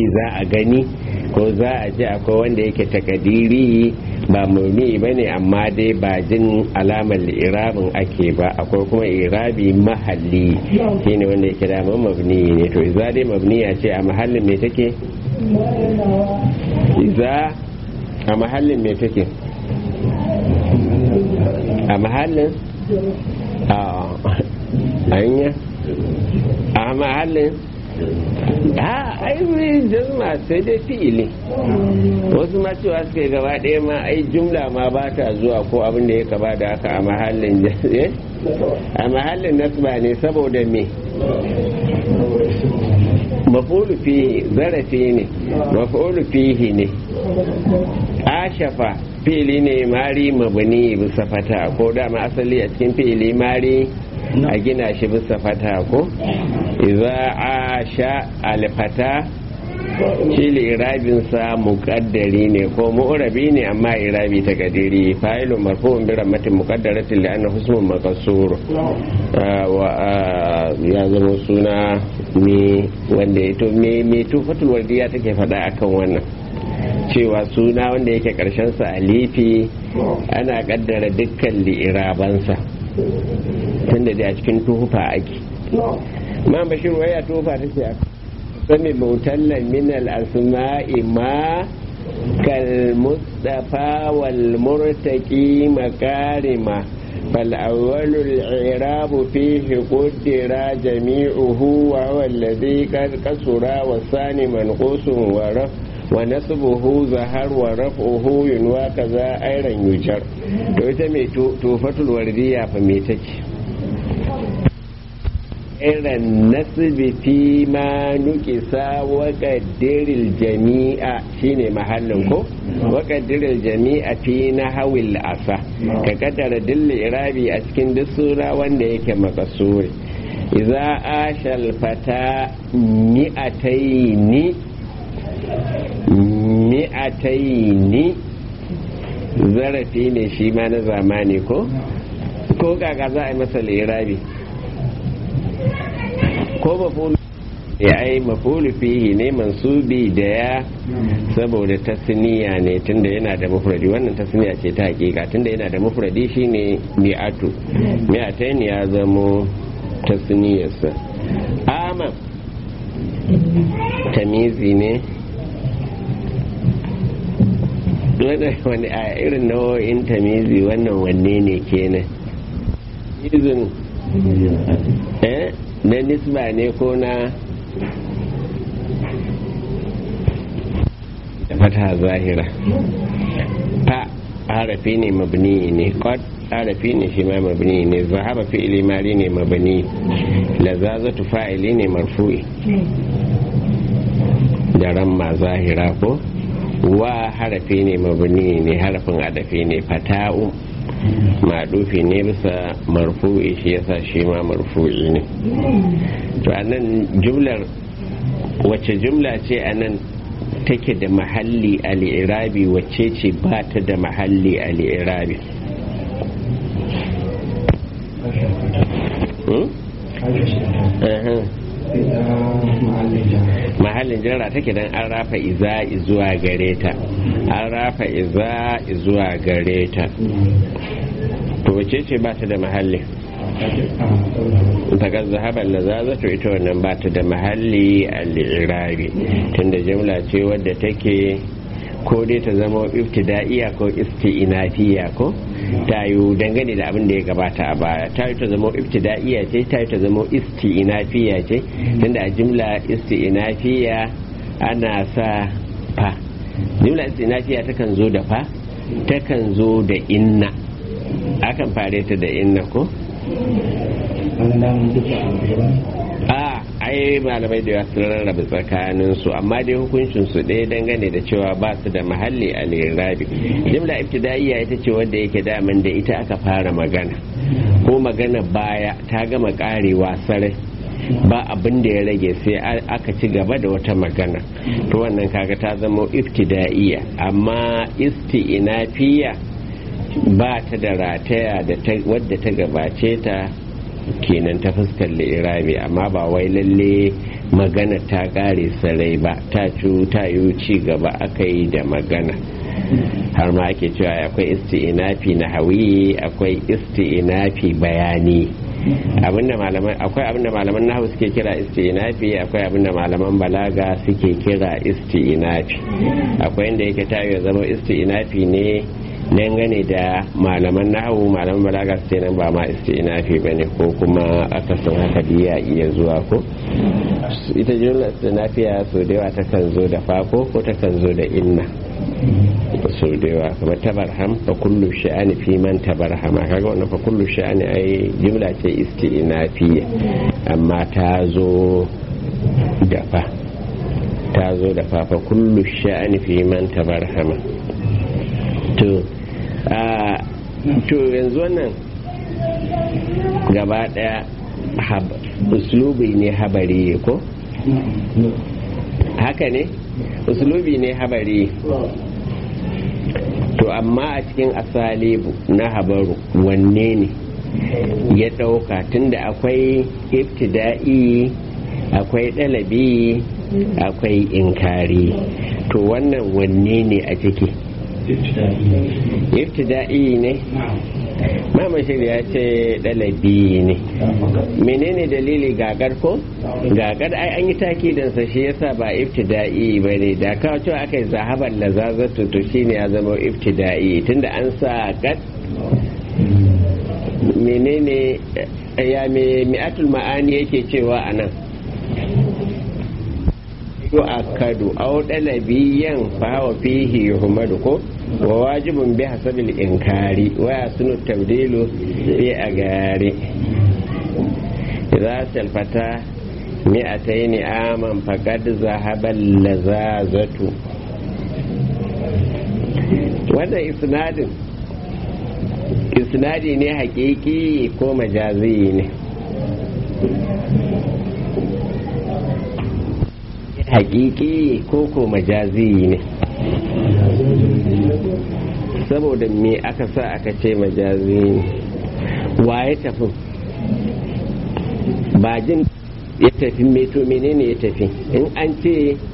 za a gani ko za a ji akwai wanda yake takadiri ba mabni ba ne amma dai ba jin alamar irabin ake ba akwai kuma irabi mahalli shine wanda yake damar mabni ne to iza dai mabni ya ce a mahallin me take iza a mahallin me take a mahallin a mahallin ai jazma sai dai fi'ili wasu ma cewa suka gaba ɗaya ma ai jumla ma ba ta zuwa ko abin da ya kaba da haka a mahallin nasba ne saboda me maf'ulu fihi zarafi ne maf'ulu fihi ne ashafa fi'ili ne mari mabni bisa fata ko dama asali a cikin fi'ili mari a gina shi bisa fata ko idza asha alfata shi irabinsa muqaddari ne ko mu'rabi ne amma irabi takadiri fa'ilu marfu'un bi rammatin muqaddaratin li'anna husmun maqsur ya zama suna me wanda ya to me tufatul wardiya take faɗa akan wannan cewa suna wanda yake karshen sa alifi ana kaddara dukkan li'irabansa tunda dai a cikin tufa ake ma bashir waya tufa take aka sami mutallan min al-asma'i ma kal mustafa wal murtaqi makarima fal awwalu al-i'rab fihi qaddara jami'uhu wa huwa alladhi qad kasura wa sani manqusun wa nasbuhu zahar wa raf'uhu yunwa kaza ayran yujar to ita mai tufatul wardiya fa me take irin nasbi fi ma nukisa waƙaddiril jami'a shine mahallin ko waƙaddiril jami'a fi na hawil asa ka kaddara dilli irabi a cikin duk sura wanda yake makasuri idza ashal fata mi'ataini zarafi ne shi ma na zamani ko kaka za a yi masa lirabi ko mafulu ya ai mafulu fihi ne mansubi da ya saboda tasniya ne tunda yana da mufradi wannan tasniya ce ta hakika tunda yana da mufradi shine mi'atu mi'atain ya zamo tasniyarsa ama tamizi ne wani a irin nau'in tamizi wannan wanne ne kenan izin na nisba ne ko na fata zahira fa harafi ne mabni ne qad harafi ne shi ma mabni ne zahaba fi'li mari ne mabni lazazatu fa'ili ne marfu'i da ramma zahira ko wa harafi ne mabni ne harafin adafi ne fata'u maɗufi ne bisa marfu'i shi yasa shi ma marfu'i ne to anan jumlar wacce jumla ce anan take da mahalli al-irabi wacce ce ba ta da mahalli al-irabi mahallin jarra take dan an rafa iza zuwa gare ta an rafa iza zuwa gare ta to wace ce ba ta da mahalli daga zahaban lazaza to ita wannan ba ta da mahalli al-irabi tunda jumla ce wadda take ko dai ta zama ibtida'iya ko isti'nafiya ko ta yi dangane da abin da ya gabata a baya ta yi ta zama ibtida'iya ce ta yi ta zama isti'nafiya ce tunda a jumla isti'nafiya ana sa fa jumla isti'nafiya takan zo da fa takan zo da inna akan fare ta da inna ko a ai malamai da sun rarraba tsakanin su amma dai hukuncin su ɗaya dangane da cewa ba su da mahalli a lirabi jimla ibtidaiya ita ce wanda yake daman da ita aka fara magana ko magana baya ta gama karewa sarai ba abin da ya rage sai aka ci gaba da wata magana to wannan kaga ta zama ibtidaiya amma isti'nafiya ba ta da rataya da wadda ta gabace ta kenan ta fuskar li'irabi amma ba wai lalle magana ta kare sarai ba, ta yi ci gaba aka yi da magana. har ma ake cewa akwai isti'inafi na hawi, akwai isti'inafi bayani. akwai abinda malaman nahu suke kira isti'inafi, akwai abinda malaman balaga suke kira isti'inafi. akwai inda yake tayo zama isti'inafi ne dangane da malaman nahu, malaman balaga su nan ba ma isti'inafi bane, ko kuma aka san haka biya iya zuwa ko ita jumla isti'inafiya so da yawa ta kan zo da fako ko ta kan zo da inna so da yawa, kamar tabarham fa kullu sha'ani fi man tabarhama, kaga wannan fa kullu sha'ani ai jumla ce isti'inafiya amma ta zo da fa fa kullu sha'ani fi man tabarhama. to yanzu wannan gaba daya uslubi ne habari ko haka ne, uslubi ne habari. to amma a cikin asalibu na habaru wanne ne ya dauka, tunda akwai ibtida'i, akwai dalabi, akwai inkari, to wannan wanne ne a ciki? ibtida'i ne. mamashir ya ce dalabi ne. menene dalili? gagar ko gagar ai an yi takidansa, shi yasa ba ibtida'i ba ne. da kawo cewa aka yi zahabar lazazatu to shine ya zama ibtida'i, tunda an sa gad. menene ya mi'atul ma'ani yake cewa a nan? yu'akkadu aw dalabiyan fa huwa fihi yuhmadu ko wa wajibun bi hasabil inkari wa yasunu tabdilu fi agari idza salfata mi'atayn aman faqad zahaba lazazatu. wannan isnadi ne hakiki ko majazi ne? hakiki ko majazi ne? saboda me aka sa aka ce majazi ne? waye tafi bajin ya tafi meto menene ya tafi in an ce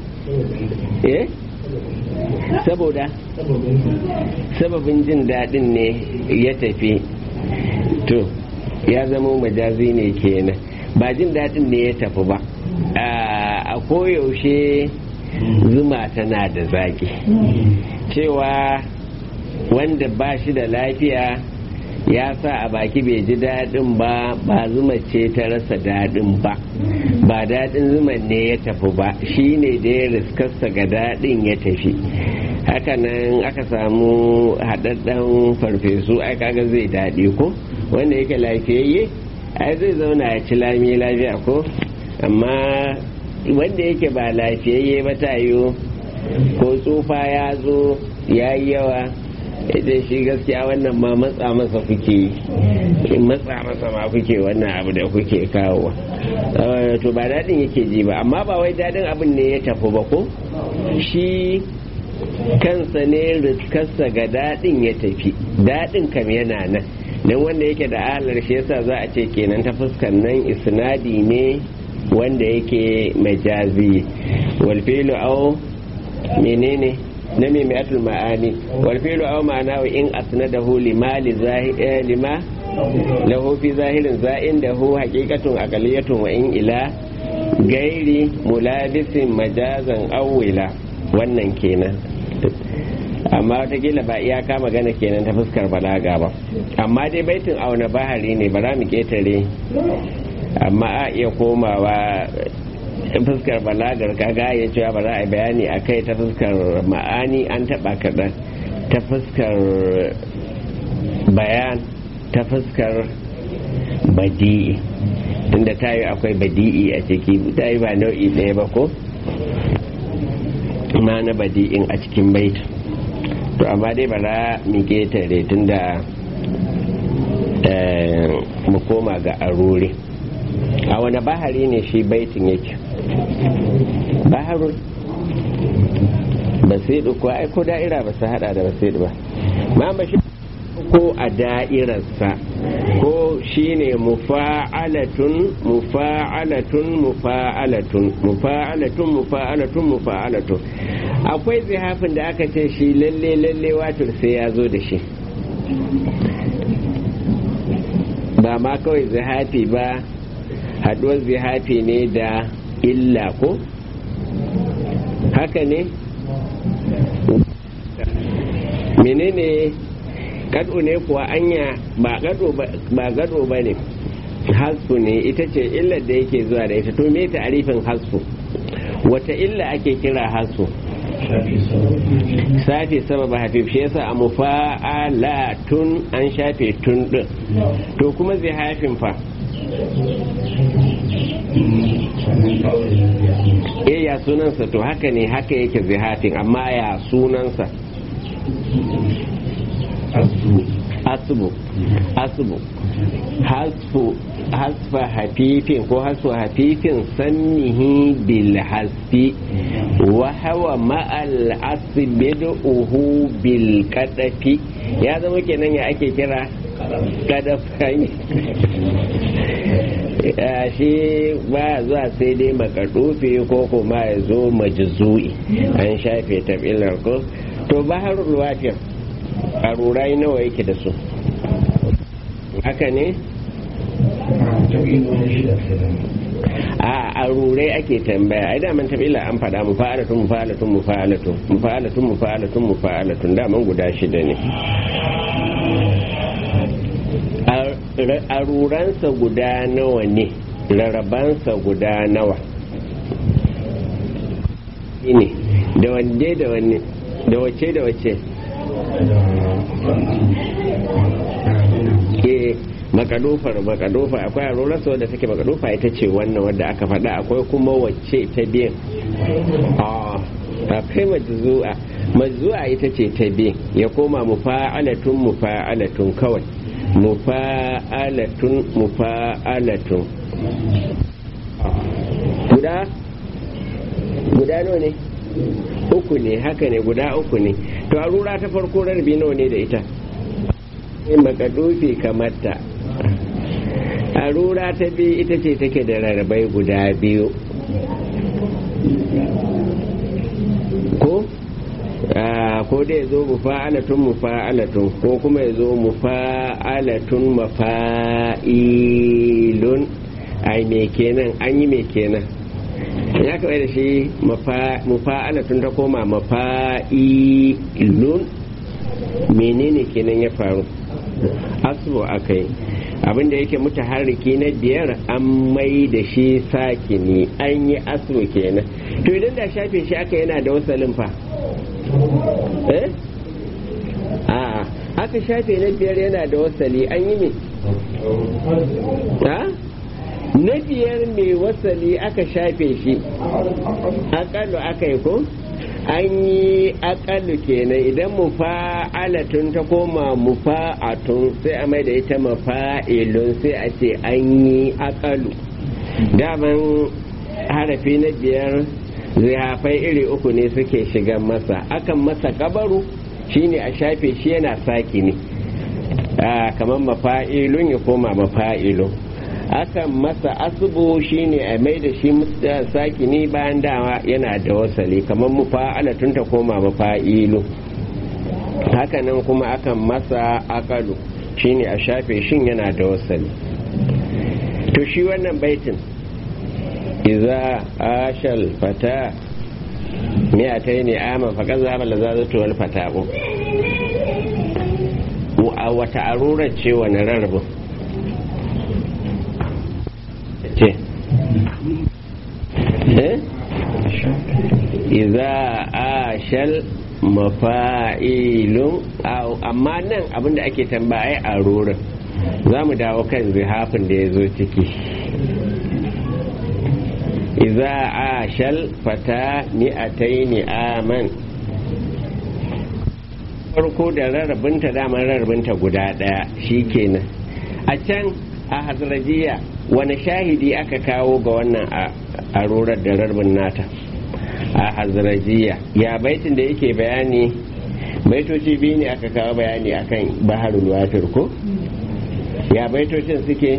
saboda sababin jin daɗin ne ya tafi, to ya zama majazi ne kenan, ba jin daɗin ne ya tafi ba. a koyaushe zuma tana da zaki, cewa wanda ba shi da lafiya ya sa a baki bai ji daɗin ba, ba zuma ce ta rasa daɗin ba, ba daɗin zuman ne ya tafi ba, shi ne da ya riskarsa ga daɗin ya tafi. hakanan aka samu haɗaɗɗen farfesu ai kaga zai daɗi ko, wanda yake lafiyayye ai zai zauna ya ci lami lafiya ko, amma wanda yake ba lafiyayye ba ta yiwu ko tsufa ya zo ya yi yawa, idan shi gaskiya wannan ma matsa masa kuke wannan abu da kuke kawowa, to ba daɗin yake ji ba, amma ba wai daɗin abin ne ya tafi ba ko, shi kansa ne riskarsa ga daɗin ya tafi, daɗin kam yana nan. don wanda yake da ahalar shi yasa za a ce kenan ta fuskar nan isnadi ne wanda yake majazi. walfilu au menene na mimiyatul ma'ani, walfilu au ma'ana wa in asnadahu lima lahu fi zahirin za'in da hu haqiqatun aqaliyatun wa in ila gairi mulabisin majazan awwila. wannan kenan, amma watakila ba iyaka magana kenan ta fuskar balaga ba, amma dai baitin auna bahari ne ba za mu ketare, amma a iya komawa fuskar balagar kaga ya cewa ba za a yi bayani a kai ta fuskar ma'ani an taɓa kaɗan, ta fuskar bayan, ta fuskar badi'i, tunda ta yi akwai badi'i a ciki, ta yi ba nau'i ɗaya ba ko ma na badi'in a cikin bait. to amma dai ba za mu ketare tunda mu koma ga aruri. a wani bahari ne shi baitin yake? baharun basidu ko ai ko da'ira ba su hada da basidu ba. ma ba shi ko a da'irarsa ko shine mufa'alatun mufa'alatun mufa'alatun mufa'alatun mufa'alatun mufa'alatun. akwai zihafin da aka ce shi lalle wato sai ya zo da shi, ba ma kawai zihafi ba, haduwar zihafi ne da illa ko haka ne. menene gado ne kuwa anya ba gado ba ne, hasfu ne, ita ce illar da yake zuwa da ita. to me ta'arifin hasfu, wata illa ake kira hasfu? shafe sababa hafif, shi yasa a mufa'alatun an shafe tun din. to kuma zihafin fa ya sunansa? to haka ne, haka yake zihafin, amma ya sunansa? asbu hasfa hafifin ko hasfa hafifin sannihi bil hasfi wa hawa ma'al asbiduhu bil kadafi. ya zama kenan ya ake kira kadafai. shi ba zuwa sai dai makadufi ko kuma ya zo majzu'i an shafe tabilar ko. to baharul wafir a rurai nawa yake da su? haka ne a rurai ake tambaya. ai daman tabila an fada mufa'alatun mufa'alatun mufa'alatun mufa'alatun mufa'alatun mufa'alatun daman guda 6 ne. a ruransa guda nawa ne? rarrabansa guda nawa ne? da wanne da wanne, da wace da wace? makadofar akwai arorarsa wadda take makadofa ita ce wannan wadda aka faɗa. akwai kuma wacce ta biyan? akwai majzu'a ita ce ta biyan, ya koma mufa'alatun mufa'alatun kawai, mufa'alatun mufa'alatun. guda nawa ne? 3 ne. haka ne, guda 3 ne. to arura ta farko rarrabi nawa ne da ita? makadufi kamar ta. arura ta biyu ita ce take da rarrabai guda 2 ko da ya zo mufa'alatun mufa'alatun ko kuma ya zo mufa'alatun mafa'ilun. ai me kenan? an yi me kenan? ya kawai da shi mufa'alatun ta koma mafa'ilun. menene kenan ya faru? asbo akai abinda yake mutaharriki na 5 an mai da shi sakini, an yi asbo kenan. to idan da shafe shi aka yana da wasalin fa aka shafe na 5 yana da wasali, an yi me? na 5 mai wasali aka shafe shi, akalu aka yi ko? an yi akalu kenan. idan mufa'alatun ta koma mufa'atun sai a mai da ita mafa'ilun, sai a ce an yi akalu. daman harafi na 5 zihafai iri 3 ne suke shigan masa. akan masa kabaru, shine a shafe shi yana saki ne, kamar mafa'ilun ya koma mafa'ilun. akan masa asubu, shine a mai da shi sakini bayan dawa yana da wasali, kamar mufa'alatun ta koma mafa'ilu. hakanan kuma akan masa akalu, shine a shafe shin yana da wasali. to shi wannan baitin iza ashal fata mi'ataini ama faqad zahaba lazazatu wal fataqu, a wata arurar ce wani rarrabin ce? iza ashal mafa'ilun. amma nan abinda ake tambaya a rurin, za mu dawo kan zihafin da ya zo ciki. iza ashal fata mi'ataini aman, farko da rarrabinta, daman rarrabinta guda 1 shikenan. a can a hazrajiya wani shahidi aka kawo ga wannan arurar da rarbin nata? a hazrajiya ya baitin da yake bayani baitoci biyu ne aka kawo bayani akan baharul watir ko ya baitocin suke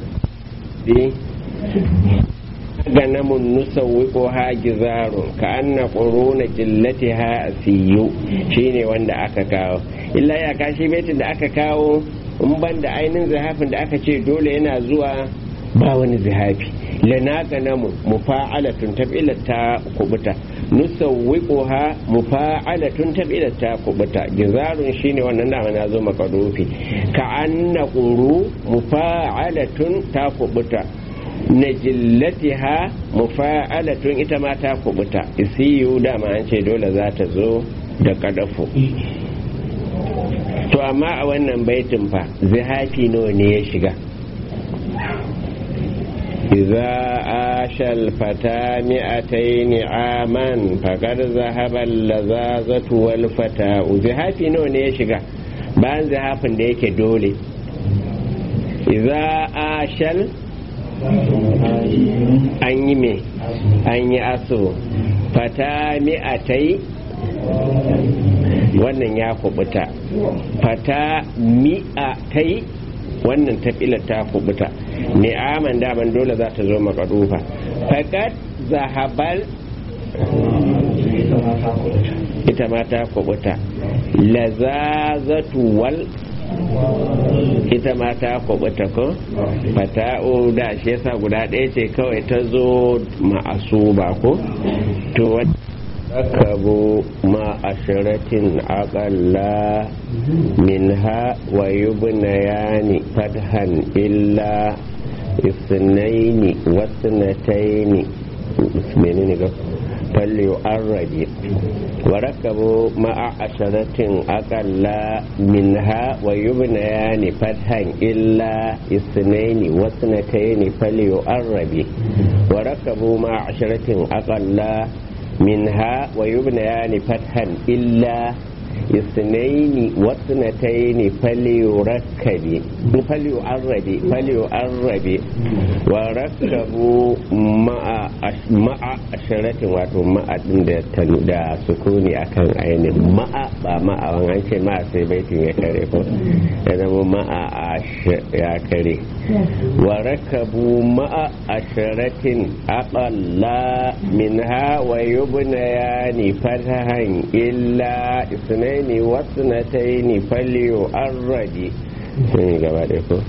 ganamun nusawwiqu ha gizarun ka anna quruna jillatiha asiyu shine wanda aka kawo illa ya kashi baitin da aka kawo in ban da ainihin zihafin da aka ce dole yana zuwa ba wani zihafi lana ganamu mufa'alatun tab'ilat ta kubuta nusawwiquha mufa'alatun tab'ilat ta kubuta gizarun shine wannan da na zo makadofi ka anna quru mufa'alatun ta kubuta najillatiha mufa'alatun ita ma ta kubuta isiyu dama an ce dole za ta zo da kadafu to amma a wannan baitin fa zihafi nawa ne ya shiga إذا عاش الفتى 200 عاما فقد ذهب اللذاذة والفتاء زهافي نو ne ya shiga bayan zihafin da yake dole إذا عاشل an yi me an yi aso fata 200 wannan ya kubuta fata 100 wannan tafilar ta kubuta ni'aman daman dole za ta zo makadufa fakat zahabal ita ma ta kubuta lazazatu wal ita ma ta kubuta ko fata'u da shi yasa guda ɗaya ce kawai ta zo ma'asuba ko to ركبوا مع عشرة أقلا منها ويبنيان فتحا إلا اثنين واثنتين فليؤرد وركبوا مع عشرة أقلا منها ويبنيان فتحا إلا اثنين واثنتين فليؤرد وركبوا مع عشرة أقلا منها ويبنيان فتحا إلا اثنين واثنتين فليركب وركبوا مع عشرة واتو مع دا سكوني أكان عين مع وان ce ma sai baitin ya kare ko ya zama ma'a ya kare wa rakabu ma'a asharatin aqalla minha wa yubnayani fatahan illa isnaini wasnataini falyu arradi sun gaba da ko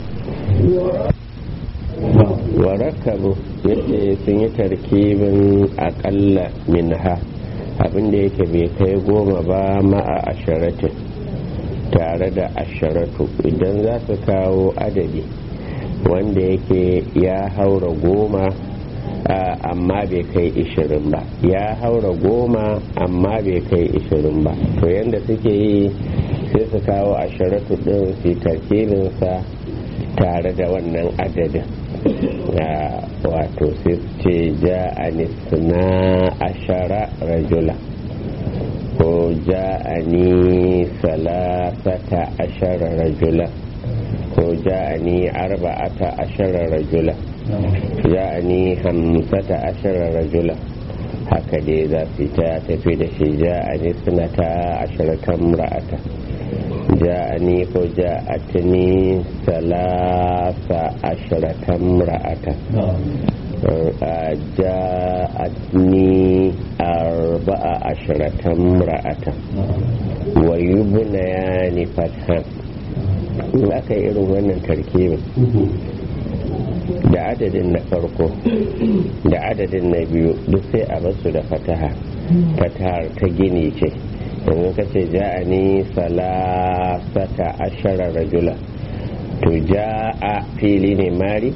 wa rakabu yace sun yi tarkibin aqalla minha abinda yake bai kai 10 ba ma'a asharatin tare da asharatu idan za su kawo adadi wanda yake ya haura 10 amma bai kai 20 ba ya haura 10 amma bai kai 20 ba to yanda suke yi sai su kawo asharatu din su tarkibinsa tare da wannan adadin wato sai su ce ja'ani suna ashara rajula ko ja'ani salasata ashara rajula ko ja'ani arba'ata ashara rajula ja'ani hamsata ashara rajula haka dai za su ta tafi da shi ja'ani suna ta asharatan ra'ata ja'ani ko ja'atni salasa asharatan ra'ata ja'atni arba'a asharatan ra'ata wa yubnayani fathan in aka yi irin wannan tarkibin da adadin na farko da adadin na biyu duk sai a basu da fataha fatahar ta gini ce yanzu ka ce ja'ani salasata ashara rajula to ja'a fili ne mari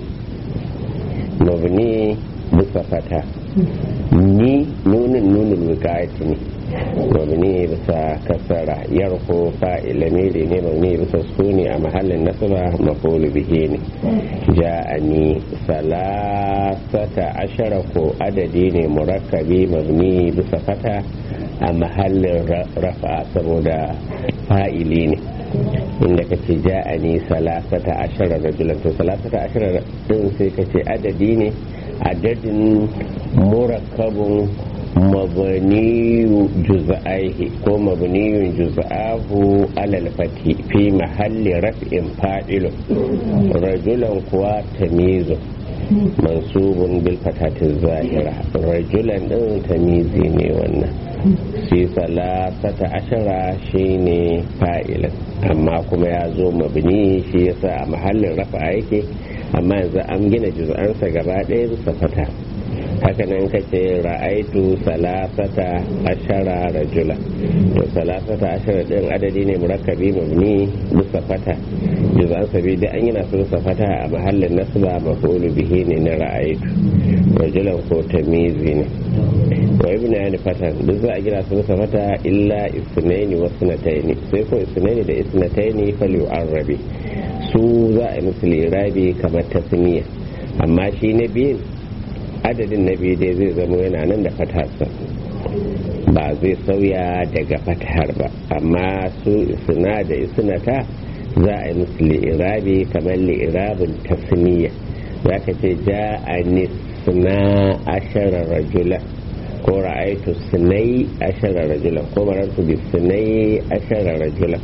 mabni bisa fata ni nunin wikayati ne mabni bisa kasara yarko fa'ila ne mabni bisa sukuni a mahallin nasaba mafulu bihi ne ja'ani salasata ashara ko adadi ne murakkabi mabni bisa fata a mahallin rafa saboda fa'ili ne inda ka ce ja'ani salasata ashara rajulan to salasata ashara din sai ka ce adadi ne adadin murakkabun mabniyu juz'aihi ko mabniyun juz'ahu alal fati fi mahalli raf'in fa'ilun rajulan kuwa tamizu mansubun bil fatati zahira rajulan din tamizi ne wannan shi salasata ashara shine fa'ilin amma kuma ya zo mabni shi yasa a mahallin rafa yake amma yanzu an gina juz'ansa gaba ɗaya bisa fata hakanan ka ce ra'aitu salasata ashara rajula to salasata ashara din adadi ne murakkabi mabni bisa fata juz'an sabi da an yana su bisa fata a mahallin nasba maf'ulu bihi ne na ra'aitu rajulan ko tamizi ne wa ibn yani fatan duk za a gina su bisa fata illa isnaini wa sunataini sai ko isnaini da isnataini fal yu'arrabi su za a yi musu lirabi kamar tasniya amma shi na biyun adadin na biyu dai zai zama yana nan da fatarsa ba zai sauya daga fatar ba amma su isna da isnata za a yi musu li'irabi kamar li'irabin tasniya za ka ce ja a nisna ashara rajula ko ra'aitu sinai ashara rajula ko marartu bi sinai ashara rajula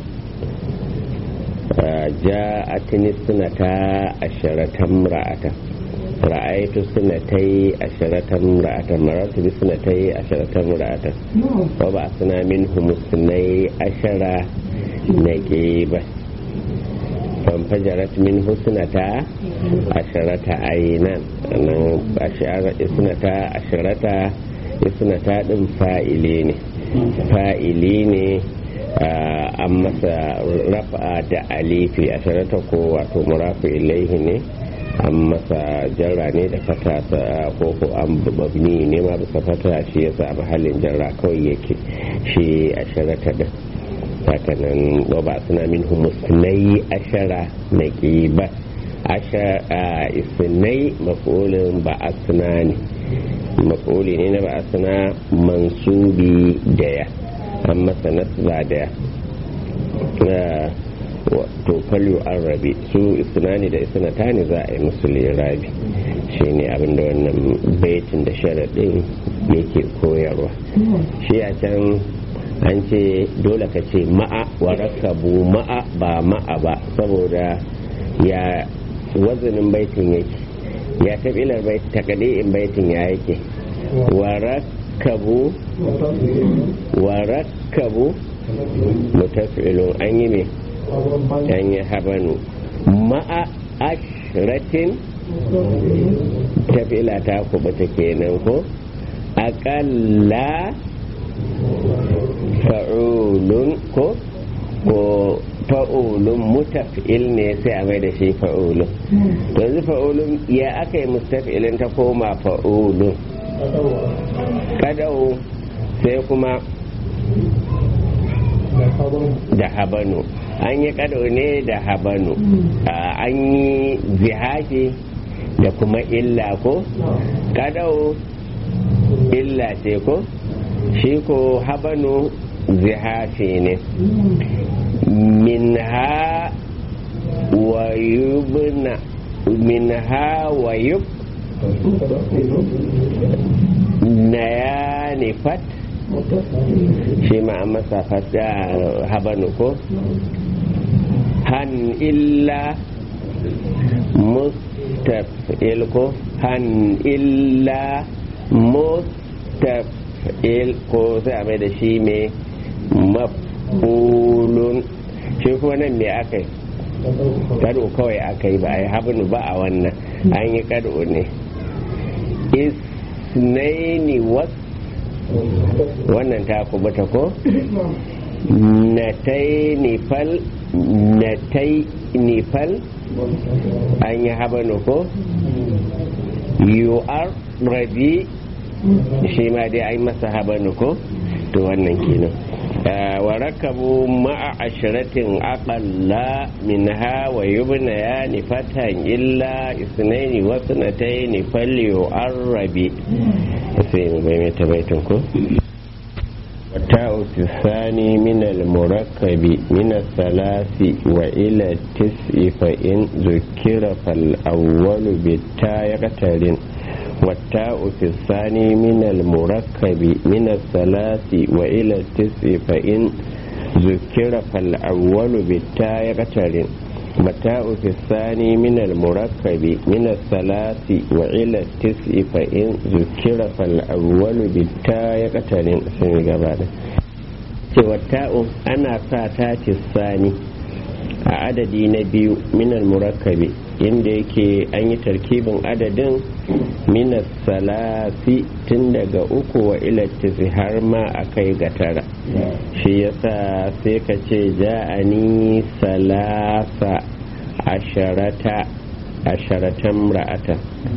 ja a tinisnata asharatan ra'ata ra'aitu sinatai asharatan ra'ata marartu bi sinatai asharatan ra'ata wa ba suna minhum sinai ashara naqiba fanfajarat min husnata asharata aynan nan isnata asharata isnata din fa'ili ne an masa rafa da alifi asharata ko wato murafu ilaihi ne an masa jarra ne da fata ko an babni ne ma bisa fata shi yasa a mahallin jarra kawai yake shi asharata din hakanan ba suna min musnai ashara na ƙiba isnai maf'ulin ba asna ne maf'uli ne na ba asna mansubi daya an masa nasba daya to falyu an rabi su isnani da isnata ne za a yi musu lirabi shi ne abinda wannan baitin da sharaɗin yake koyarwa shi a can an ce dole ka ce ma'a wa rakabu ma'a ba ma'a ba saboda ya wazanin baitin yake ya tabilar baitin takadi'in baitin ya yake wa rakabu mutafilun an yi me an yi habanu ma'a ashratin tafila ta kubata kenan ko aƙalla fa'ulun ko fa'ulun mutaf'il ne sai a mai da shi fa'ulun yanzu fa'ulun ya aka yi mustaf'ilin ta koma fa'ulun kadau sai kuma da habanu an yi kadau ne da habanu an yi zihafi da kuma illa ko kadau illa ce ko shi ko habanu zihafi ne minha wa yubna na ya nifat shi ma a masa fata habanu ko han illa mustaf'il ko han illa mustaf'il ko sai a mai da shi mai mafulun shi kuma nan me aka yi kado kawai aka yi ba a yi habanu ba a wannan an yi kado ne isnaini was wannan ta kubuta ko natai nifal an yi habanu ko yu'ar rabi shi ma dai an masa habanu ko to wannan kenan wa rakabu ma'a ashiratin aqalla minha wa yubna ya nifatan illa isnaini wa sunataini falyu arabi sai mu bai mai tabaitin ko والتاء الثاني من المركب من الثلاث وإلى التسع فإن ذكر فالأول بالتاء يقترن والتاء في الثاني من المركب من الثلاث وإلى التسع فإن ذكر فالأول بالتاء يقترن والتاء في الثاني من المركب من الثلاث وإلى التسع فإن ذكر فالأول بالتاء يقترن والتاء أنا فاتات الثاني a adadi na biyu minal murakkabi inda yake an yi tarkibin adadin minas salasi tun daga uku wa ilattisi har ma a kai ga tara shi yasa sai ka ce ja'ani salasa asharatan ra'ata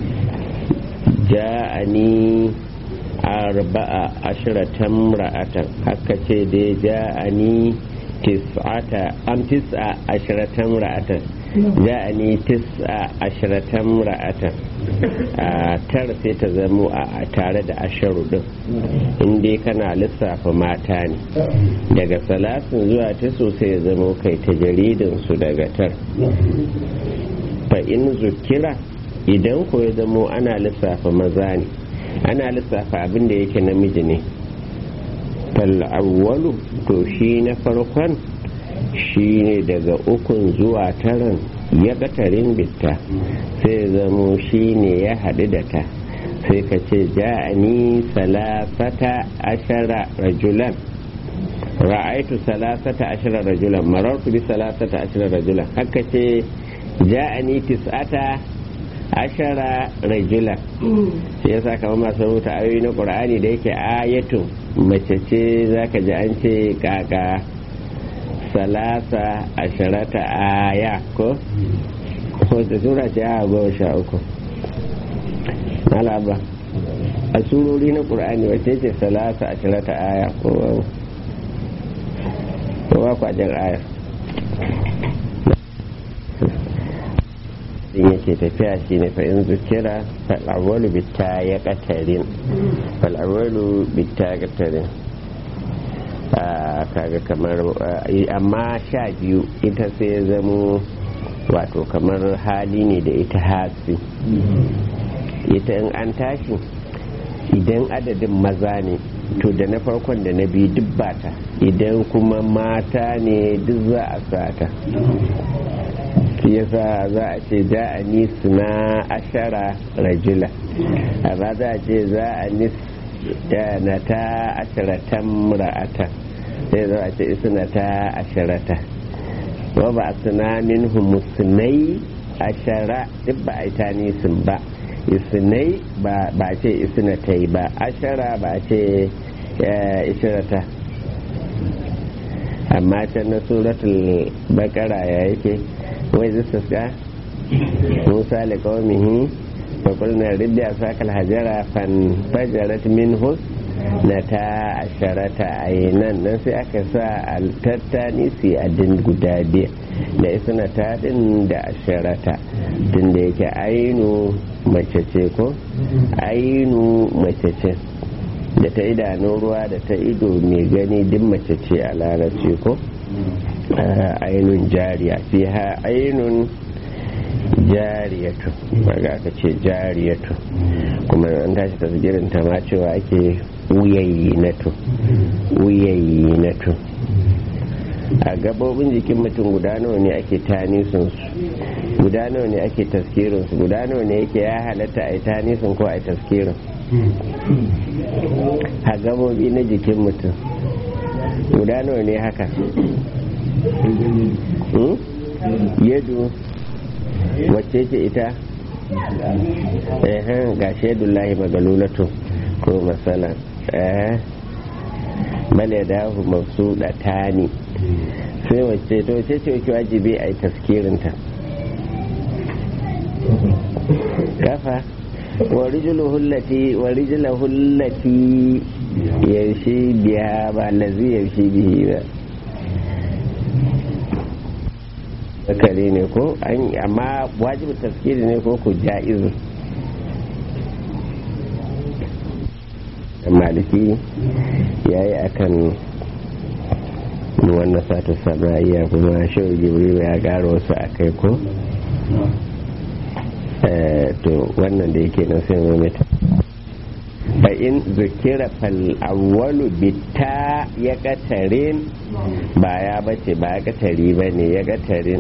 ja'ani arba'a asharatan ra'atan haka ce dai ja'ani tis'a asharatan ra'atan ja'ani tis'a asharatan ra'atan tara sai ta zamo a tare da asharu din inda kana lissafa mata ne daga salasin zuwa tiso sai ya zamo kai ta jaridin su daga tar fa in zukira idan ko ya zamo ana lissafa maza ne ana lissafa abin da yake namiji ne fal'awwalu to shi na farkon shi ne daga ukun zuwa taran ya gatarin bitta sai zamo shi ne ya haɗu da ta sai ka ce ja'ani salasata ashara rajulan ra'aitu salasata ashara rajulan marartu bi salasata ashara rajulan haka ce ja'ani tis'ata ashara rajulan shi yasa kamar masu rubuta ayoyi na qur'ani da yake ayatun mace ce zaka ji an ce kaka salasa asharata aya ko wata sura ce a 13 alaba a surori na qur'ani wace ce salasa asharata aya ko kwajen aya din yake tafiya shi ne fa'in zukira fal'awwalu bitta ya katarin fal'awwalu bitta ya katarin kaga kamar amma 12 ita sai ya zamo wato kamar hali ne da ita hasi ita in an tashi idan adadin maza ne to da na farkon da na biyu duk bata idan kuma mata ne duk za a sata yasa za a ce za a nisu na ashara rajula amma za a ce za a nisu na ta asharatan ra'ata sai za a ce isna ta asharata wa ba suna min humusnai ashara duk ba a yi ta nisun ba isnai ba ce isna ta yi ba ashara ba ce ishirata amma can na suratul bakara ya yake wai zai musa da kawamihi fa kulna ridda sakal hajara fan fajarat minhu na ta asharata ayinan nan sai aka sa altattani su a din guda biyar da isna ta din da asharata din da yake ainu mace ce ko ainu mace ce da ta idanun ruwa da ta ido mai gani din mace ce a larabci ko ainun jariya fiha ainun jariyatu maga aka ce jariyatu kuma an tashi tasgirin ta ma cewa ake wuyayyinatu a gabobin jikin mutum guda nawa ne ake tanisun su guda nawa ne ake taskirin su guda nawa ne yake ya halatta a yi tanisun ko a yi taskirin a gabobi na jikin mutum guda nawa ne haka yadu wacce ce ita ga shaidun lahi magalulatu ko matsala bale da masu ɗata ne sai wacce to wacce ce wake wajibi a yi taskirinta kafa warijulu hullati yaushe biya ba lazi yaushe bihi ba zakari ne ko amma wajibin taskiri ne ko ku ja'izu maliki ya yi akan wannan sata sama'iyya kuma shehu jibril ya gara wasu a kai ko to wannan da yake nan sai mai in zukira fal awwalu bitta ya katarin ba ya bace ba ya katari ba ne ya katarin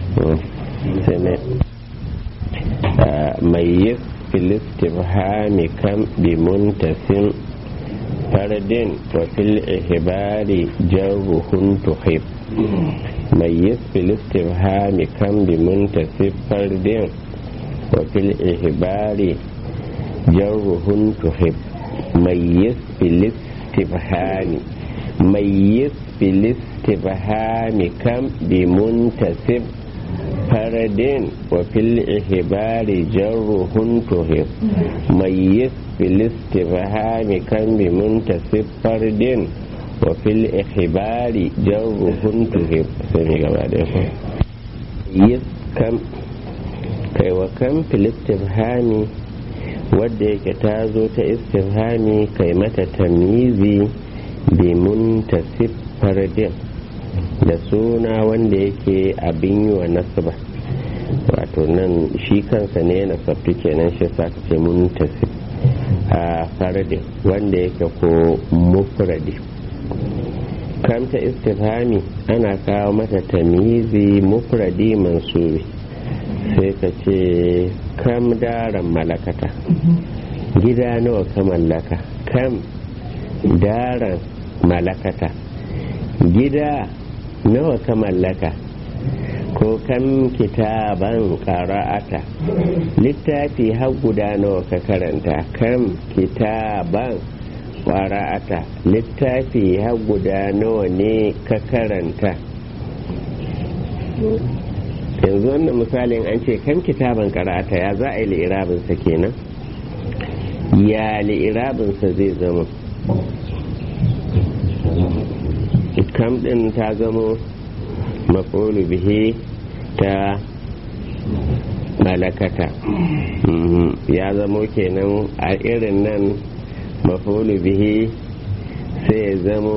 mai yi filistifhami kam bi muntasim fardin wa fil ihbari jarruhun tuhib mai yi filistifhami kam bi muntasib fardin wa fil ihbari jarruhun tuhib mayyis filistifhami mayyis filistifhami kam bi muntasib faradin wa fil ihbari jarruhun tuhib mayyis filistifhami kam bi muntasib faradin wa fil ihbari jarruhun tuhib sai gaba da yis kam kai wa kam filistifhami wadda yake ta zo ta istifhami kai mata tamizi bi muntasib fardin da suna wanda yake abin yi wa nasaba wato nan shi kansa ne na sabtu kenan shi sa ka ce muntasib a fardin wanda yake ko mufradi kamta istifhami ana kawo mata tamizi mufradi mansubi sai ka ce kam daren malakata gida nawa ka mallaka kam daren malakata gida nawa ka mallaka ko kam kitaban qara'ata littafi har guda nawa ka karanta kam kitaban qara'ata littafi har guda nawa ne ka karanta yanzu wannan misalin an ce kan kitaban karata ya za a yi li'irabinsa kenan ya li'irabinsa zai zama kam din ta zama maf'ulu bihi ta malakata ya zamo kenan a irin nan maf'ulu bihi sai ya zamo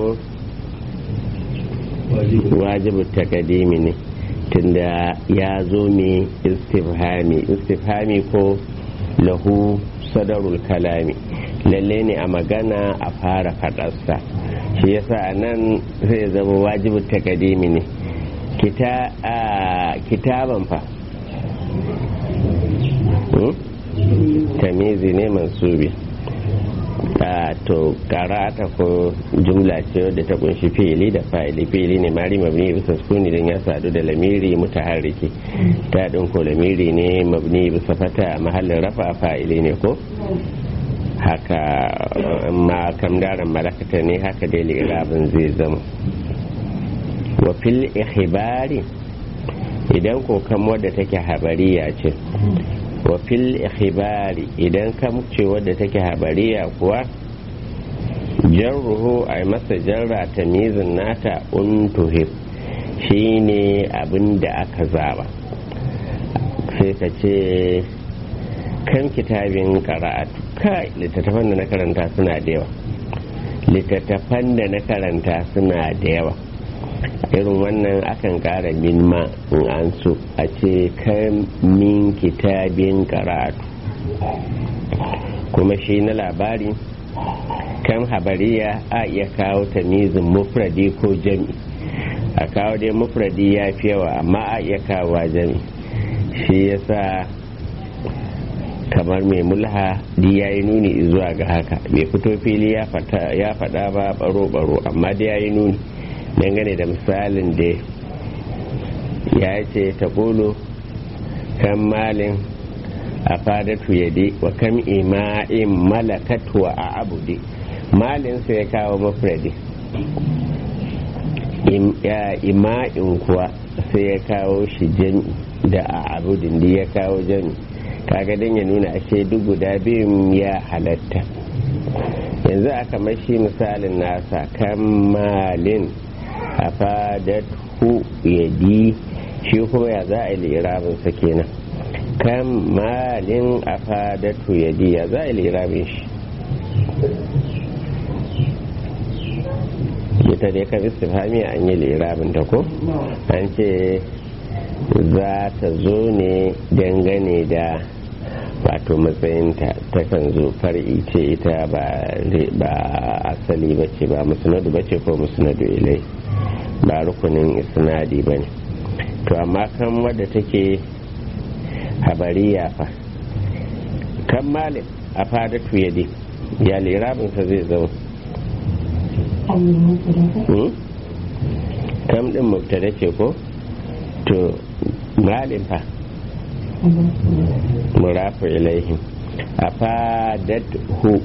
wajibu takadimi ne tunda ya zo ne istifhami ko lahu sadarul kalami lalle ne a magana a fara fadarsa shi yasa a nan zai zama wajibu takadimi ne kitaban fa tamizi ne mansubi to karata ko jumla ce wadda ta kunshi fi'ili da fa'ili fi'ili ne mari mabni bisa sukuni dan ya sadu da lamiri mutaharriki ta din ko lamiri ne mabni bisa fata a mahallin rafa fa'ili ne ko haka ma kam daren malakata ne haka dai li'irabin zai zama wa fil ikhbari idan ko kam wadda take habariya ce wa fil ikhbari idan kam ce wadda take habariya kuwa jarruhu a masa jarra tamizin nata untuhib shine abin da aka zaba sai ka ce kan kitabin qara'atu kai littattafan da na karanta suna da yawa littattafan da na karanta suna da yawa irin wannan akan kara min ma in an so a ce kan min kitabin qara'atu kuma shi na labari kan habariya a iya kawo tamizin mufradi ko jami a kawo dai mufradi ya fi yawa amma a iya kawo jami shi yasa kamar mai mulha di ya yi nuni zuwa ga haka bai fito fili ya faɗa ba baro-baro amma da ya yi nuni dangane da misalin da ya ce ta ƙulu kan malin a fadatu yadi wa kam ima'in malakatu a abudi malin sai ya kawo mafradi ima'in kuwa sai ya kawo shi jami da a abudin da ya kawo jami kaga dan ya nuna ashe duk guda biyun ya halatta yanzu aka mashi misalin nasa kan malin a fadatu yadi shi kuma ya za a yi lirabinsa kenan kan malin a fadatu yadi ya za a yi lirabin shi ita dai kan istifhami an yi lirabin ta ko an ce za ta zo ne dangane da wato matsayinta ta kan zo far'i ce ita ba asali ba ce ba musnadu ba ce ko musnadu ilai ba rukunin isnadi ba ne. to amma kan wadda take habariya fa kan malin a fadatu yadi ya lirabinsa zai zama kam din mubtada ce ko to malin fa murafu ilaihim a fadatu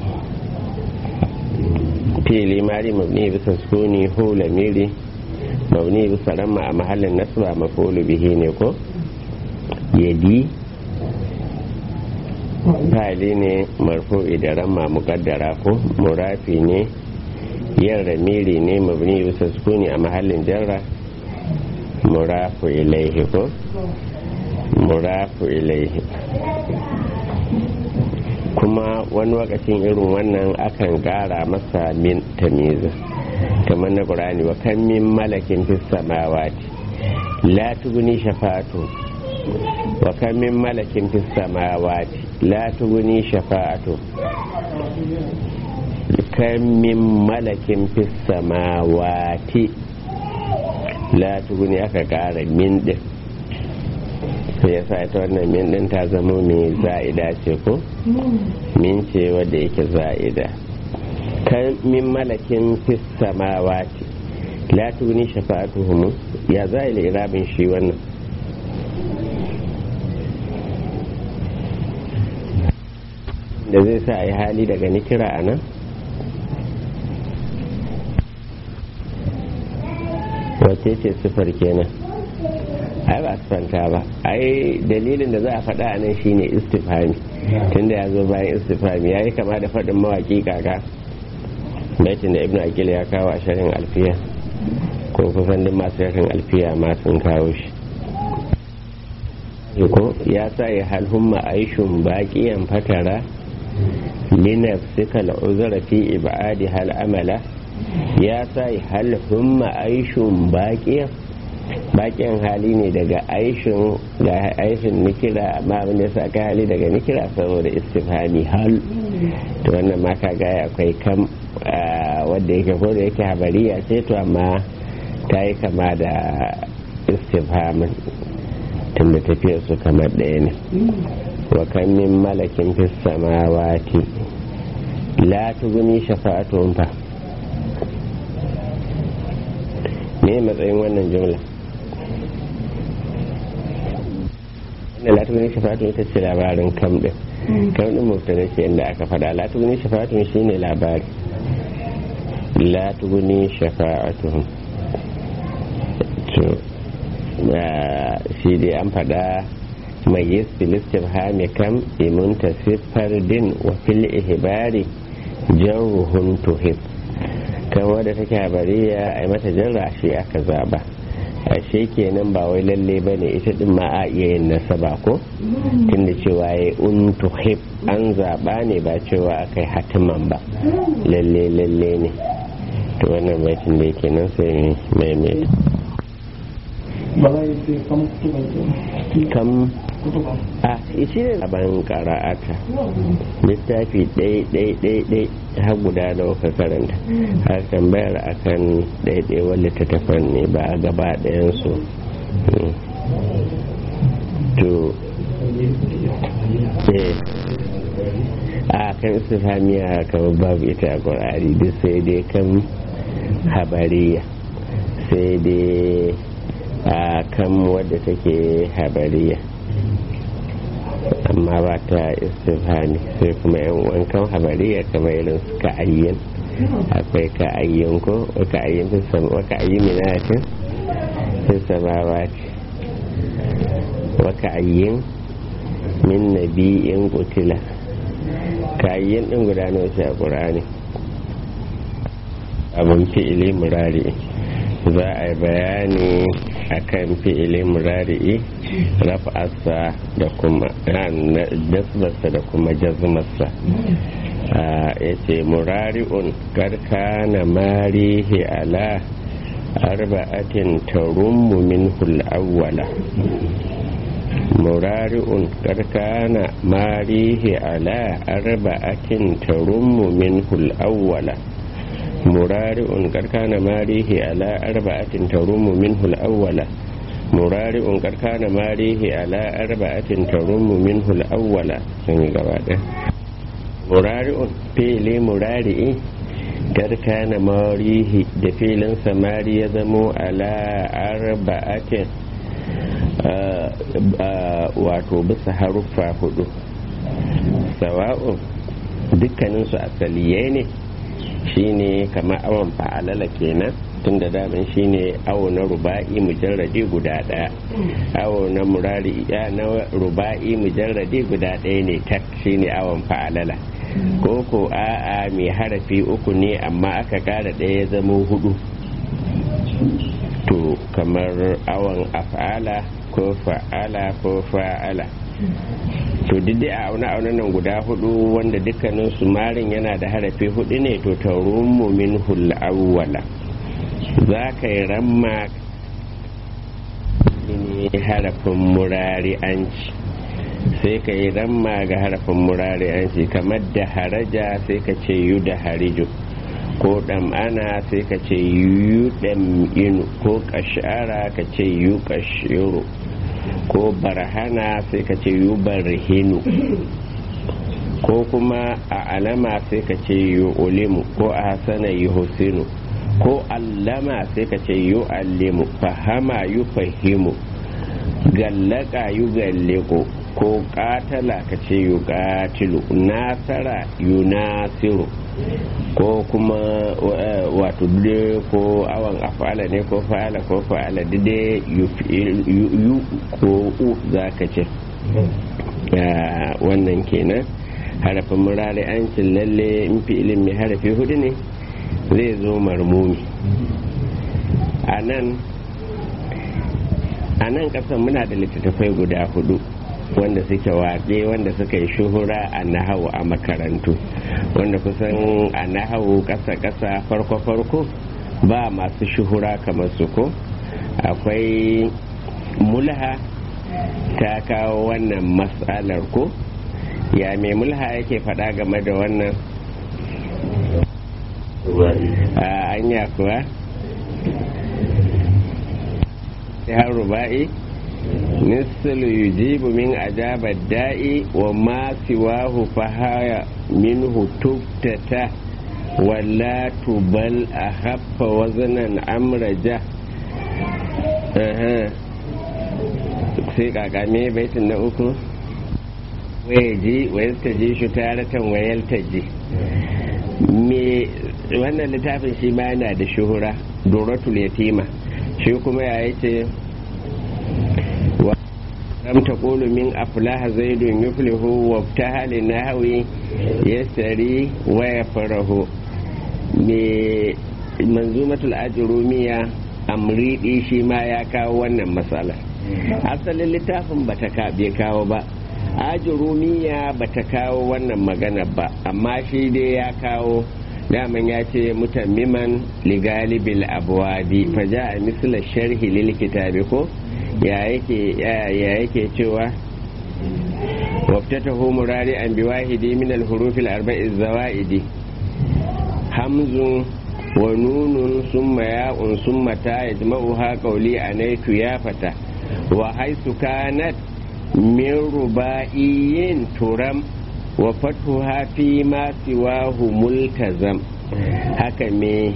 fili mari mabni bisa sukuni hu lamiri mabni bisa ramma a mahallin nasba mafulu bihi ne ko yadi fali ne marfu'i da ramma muqaddara ko murafi ne yan ramiri ne mabni bisa sukuni a mahallin jarra murafu ilaihi ko murafu ilaihi. kuma wani lokacin irin wannan akan gara masa min tamiza kamar na qur'ani wa kan min malakin fis samawati la tuguni shafa'atu wa kan min malakin fis samawati la tuguni shafa'atu kan min malakin fis samawati la tuguni aka kara min din sai ya sa ita wannan min din ta zama mai za'ida ce ko min ce wadda yake za'ida kan min malakin fis samawati la tuguni shafa'atuhum ya za'ila irabin shi wannan da zai sa ai hali daga nikira a nan wace ce sifar kenan ai ba sifanta ba ai dalilin da za a faɗa a nan shine istifhami tunda ya zo bayan istifhami ya yi kama da faɗin mawaƙi kaka baitin da ibnu akil ya kawo a sharhin alfiya ko kusan din masu sharhin alfiya ma sun kawo shi ko ya sa ya halhumma aishun baƙiyan fatara linafsika al'uzra fi ibadi hal amala ya sa ya halhumma aishun baƙiyan baƙin hali ne daga aishin ga aishin nikira amma abin da sa ka hali daga nikira saboda istifhami hal to wannan ma ka gaya akwai kam wadda yake ko da yake habariya ce to amma ta yi kama da istifhamin tunda tafiyar su kamar ɗaya ne wa kan min malakin fis samawati la tuguni shafa'atun fa me matsayin wannan jumla da latuguni shafatun ita ce labarin kam din kam din mubtada ce inda aka fada latuguni shafatun shine labari latuguni shafa'atuhum to shi dai an fada mai yisfil istifhami kam imunta sifar din wa fil ihbari jarruhun tuhib kan wadda take habariya a mata jarra shi aka zaba ashe kenan ba wai lalle ba ne ita din ma a iya yin nasaba ko tunda cewa ya tuhib an zaba ne ba cewa akai hatiman ba lalle ne to wannan baitin da yake nan sai mai kam a isi ne laban qara'ata littafi ɗai har guda da ka karanta har tambayar akan ɗaiɗai wanda ta tafan ne ba a gaba ɗayansu to a kan istifamiya kamar babu ita a ƙwararri duk sai dai kan habariya sai dai a kan wadda take habariya amma ba ta istifhami sai kuma yan wankan habariya kamar irin su ka'ayyin akwai ka'ayyin ko ka'ayyin waka'ayyin minatin fi samawati waka'ayyin min nabiyin qutila ka'ayyin din guda nawa ce a qur'ani abun fi'ili murari za a yi bayani akan fi'ili murari raf'arsa da kuma nasbarsa da kuma jazmarsa ya ce murari'un karkana marihi ala arba'atin tarummu minhu al-awwala murari'un karkana marihi ala arba'atin tarummu minhul awwala murari'un karkana marihi ala arba'atin tarummu minhul awwala murari'un karkana marihi ala arba'atin tarummu minhul awwala sun yi gaba ɗaya murari'un fili murari'i karkana marihi da filin samari ya zamo ala arba'atin wato bisa haruffa hudu sawa'un dukkaninsu asaliyai ne shine kamar awon fa'alala kenan tun da daman shine awo na ruba'i mujarradi guda daya awo na murari na ruba'i mujarradi guda daya ne tak shine awon fa'alala ko a'a mai harafi uku ne amma aka kara daya ya zama hudu to kamar awon af'ala ko fa'ala ko fa'ala to duk a auna nan guda hudu wanda dukkanin su marin yana da harafi hudu ne to tarumu minhul awwala za ka yi ramma ne harafin murari'anci sai ka yi ramma ga harafin murari'anci kamar da haraja sai ka ce yu da harijo ko ɗam'ana sai ka ce yu ɗam'inu ko ƙashara ka ce yu ƙashiru ko barhana sai ka ce yu barhinu ko kuma a alama sai ka ce yu ulimu ko a hasana yu husinu ko allama sai ka ce yu allimu fahama yu fahimu gallaka yu galliku ko katala ka ce yu katilu nasara yu nasiru ko kuma wato dai ko awan afala ne ko fa'ala ko fa'ala dai yu ko u za ka ce wannan kenan harafin murari an cin lalle in fi'ilin mai harafi hudu ne zai zo marmumi a nan kasan muna da littattafai guda hudu wanda suke waƙe wanda suka yi shuhura a nahawu a makarantu wanda kusan a nahawu ƙasa-ƙasa farko-farko ba masu shuhura kamar su ko akwai mulha ta kawo wannan matsalar ko ya mai mulha yake faɗa game da wannan anya kuwa har ruba'i nisal yujibu min ajabar da'i wa ma siwahu fahaya minhu tuftata wala tubal a haffa wazanan amraja sai kakame baitin na uku wayalta ji shi taratan wayalta ji me wannan littafin shi ma yana da shuhura doratul yatima shi kuma ya yi ce lam taqulu min aflaha zaidun yuflihu wa ibtahala nahwi yasri wa yafrahu me manzumatul ajrumiya amridi shi ma ya kawo wannan matsala asalin littafin bai kawo ba ajrumiya bata kawo wannan magana ba amma shi dai ya kawo daman ya ce mutammiman ligalibil abwabi faja a misla sharhi lil kitabi ko ya yake cewa waftatahu murari an biwahidi min al hurufil arba'i zawaidi hamzun wa nunun summa ya'un summa ta yajma'uha qawli anaitu ya fata wa haythu kanat min ruba'iyyin turam wa fatuha fi ma siwahu multazam haka me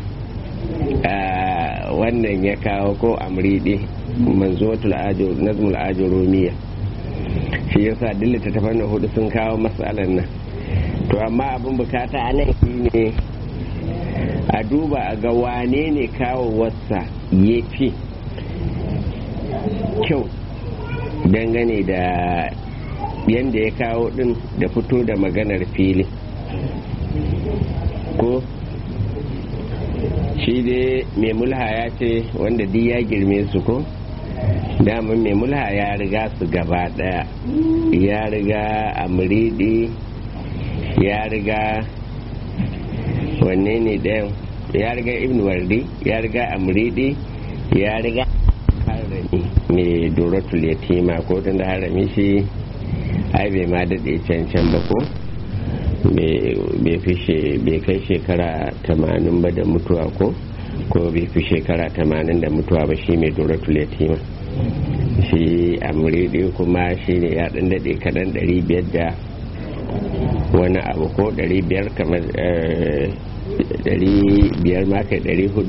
wannan ya kawo ko amridi manzuwatul ajur nazmul ajurumiya shi yasa dillata ta fannin hudu sun kawo matsalan nan to amma abin bukata a nan shine a duba a ga wane ne kawo wasa ya fi kyau dangane da yadda ya kawo din da fito da maganar fili ko shi dai mai mulha ya ce wanda duk ya girme su ko daman mai mulha ya riga su gaba daya ya riga amridi ya riga wanne ne ɗayan ya riga ibn wardi ya riga amridi ya riga harri harami mai duratul yatima ko tun da harami shi ai bai ma daɗe cancan ba ko bai kai shekara 80 ba da mutuwa ko bai fi shekara 80 da mutuwa ba shi mai duratul yatima. Shi amuridi kuma shi ne ya ɗan daɗe kaɗan 500 da wani abu ko 500 kamar 500 ma kai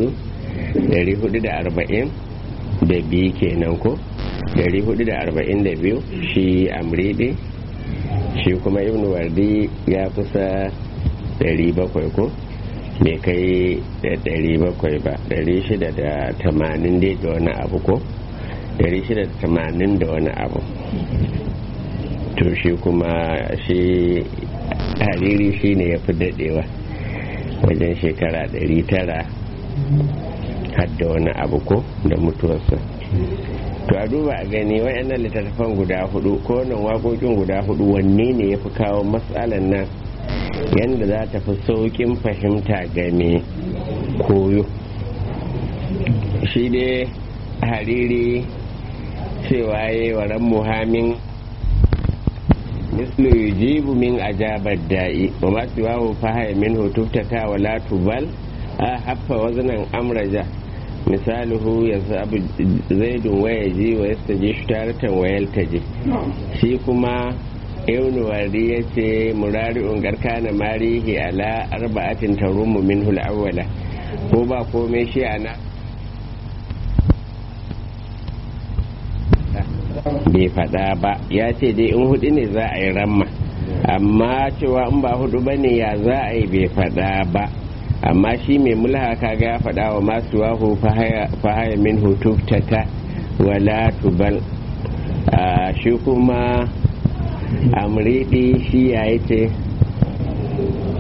440 da biyu kenan ko 442 shi amuridi. Shi kuma ibn wardi ya kusa 700 ko bai kai 700 ba 680 dai da wani abu ko 680 da wani abu. To shi kuma shi hariri shi ne ya fi daɗewa wajen shekara 900 har da wani abu ko da mutuwarsa. To a duba a gani wayannan littattafan guda hudu ko wannan waƙoƙin guda hudu wanne ne ya fi kawo matsalan nan yadda za ta fi sauƙin fahimta game koyo. Shi dai hariri cewa ya yi waran muhammin mislu yujibu min ajabar da'i wa masu wawo fahaya min hutuftata wa latubal a haffa wazanan amraja misaluhu ya sabu zaidun waya ji wa ya staje shi taratan wayal taje. Shi kuma ibn wari ya ce murari'un garkana marihi ala arba'atin tarumu min hul'awwala ko ba komai shi ana bai fada ba ya ce dai in hudu ne za a yi ramma amma cewa in ba hudu ba ne ya za a yi bai fada ba. Amma shi mai mulha kaga ya faɗa wa masu wahu fahaya min hutuftata wala tubal. Shi kuma amridi shi ya yi ce